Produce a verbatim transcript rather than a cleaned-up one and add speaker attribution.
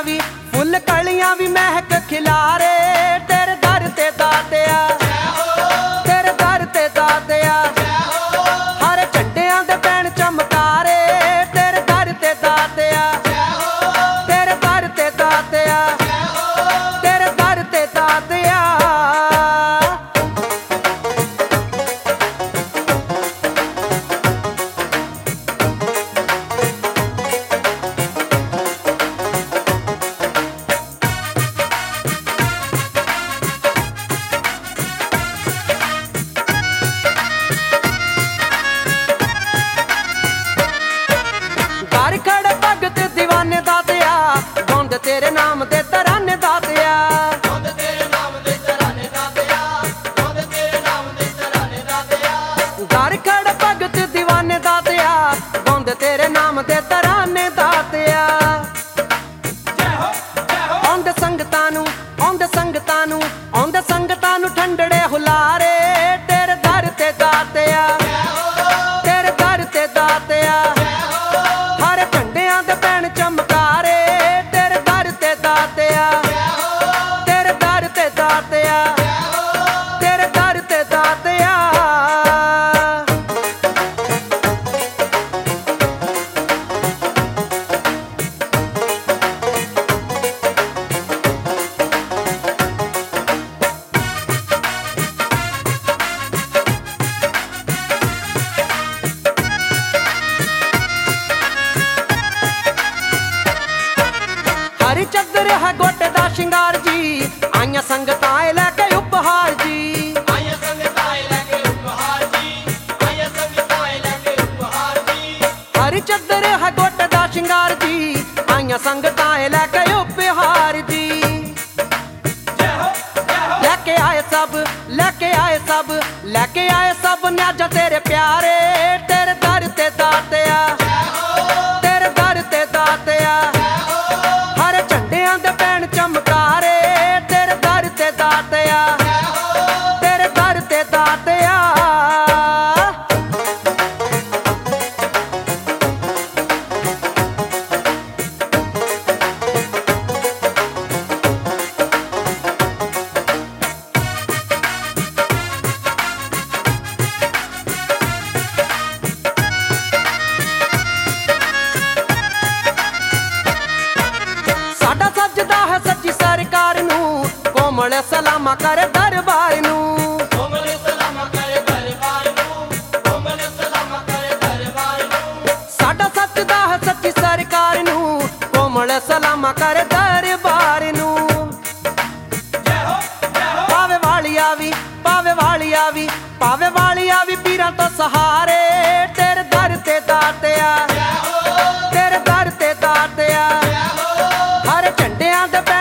Speaker 1: भी फुल कलियां भी महक खिलारे तेरे दर ते दातिया, तेरे दर ते दातिया। हर झंडियां दे पैण चमकारे तेरे दर ते दातिया, तेरे दर ते दातिया, तेरे दर ते दातिया। घर खड़े भगत दीवाने दातिया गौंद तेरे नाम दे तराने दातिया, गौंद तेरे नाम दे तराने दातिया, गौंद तेरे नाम दे तराने दातिया। घर खड़े भगत दीवाने दातिया गौंद तेरे नाम दे तराने दातिया। औंदे संगतां नूं औंदे संगतां नूं औंदे संगतां नूं ठंडड़े हुलारे तेरे दर ते दातिया, तेरे दर ते दातिया। हर झंडियां दे पैण चमकारे तेरे दर ते दातिया, तेरे दर ते दातिया, तेरे दर ते दातिया। हरी चदर है गोटे दा शिंगार जी आइया संगतां लैके उपहार जी, आइया संगतां लैके उपहार जी, आइया संगतां लैके उपहार जी। हरी चदर है गोटे दा शिंगार जी आइया संगतां लैके उपहार जी। लैके आए सब लैके आए सब लैके आए सब न्याजा तेरे प्यारे तेरे दर ते दातिया, तेरे दर ते दातिया। हर झंडियां दे पैण चमकारे तेरे दर ते दातिया, तेरे दर ते दातिया। साडा सजदा है सच्ची सरकार नू कोमल सलामा करे दरबार नू, कोमल सलामा करे दरबार नू, कोमल सलामा करे दरबार नू। साडा सजदा है सच्ची सरकार नू कोमल सलामा करे दरबार नू। पावे वालिया भी पावे वालिया भी पावे वालिया भी पीरां तो सहारे तेरे दर ते दातिया, तेरे दर ते दातिया। हर झंडियां दे